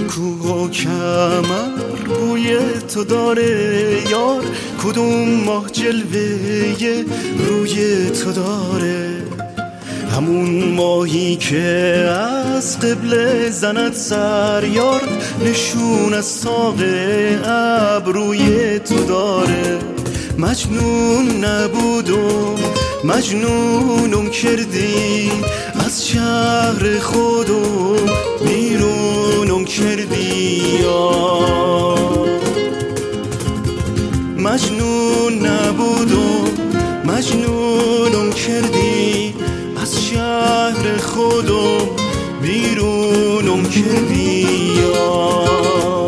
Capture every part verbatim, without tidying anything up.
کوه و کمر بوی تو داره یار، کدوم ماه جلوه روی تو داره، همون ماهی که از قبله زند سر یار، نشون از ساق ابروی تو داره. مجنون نبودم مجنونم کردی، از شهر خودم بیرونم کردی یار. مجنون نبودم مجنونم کردی، از شهر خودم بیرونم کردی یار.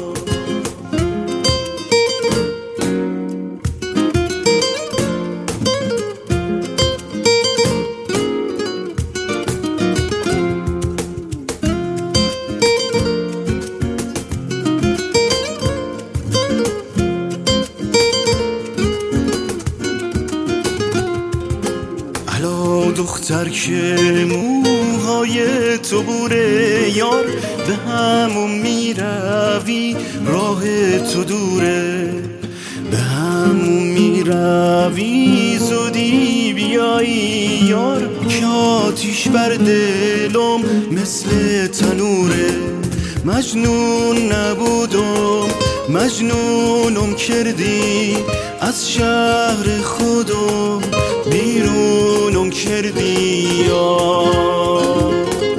دختر که موهای تو بوره یار، به همون میروی راه تو دوره، به همون میروی زودی بیایی یار، که آتیش بر دلم مثل تنوره. مجنون نبودم مجنونم کردی، از شهر خودم بیرونم کردی یار.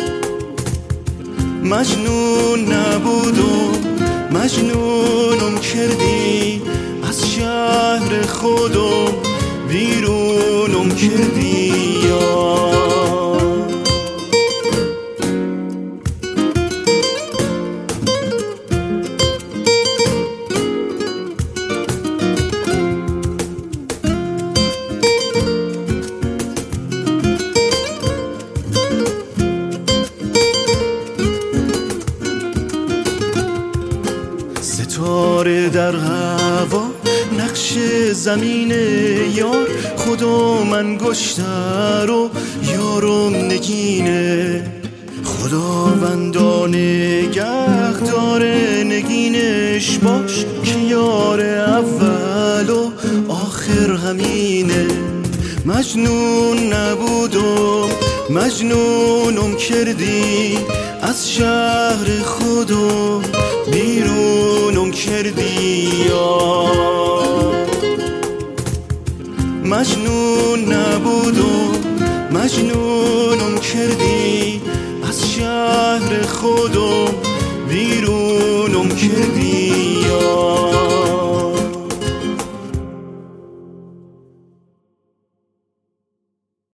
مجنون نبودم مجنونم کردی، از شهر خودم بیرونم کردی یار. ستاره در هوا نقش زمین یار، خدا من گشتر و یارم نگینه، خداوندا نگه داره نگینش باش، که یار اول و آخر همینه. مجنون نبودم مجنونم کردی، از شهر خودم بیرونم کردی یار. مجنون نبودم مجنونم کردی، از شهر خودم بیرونم کردی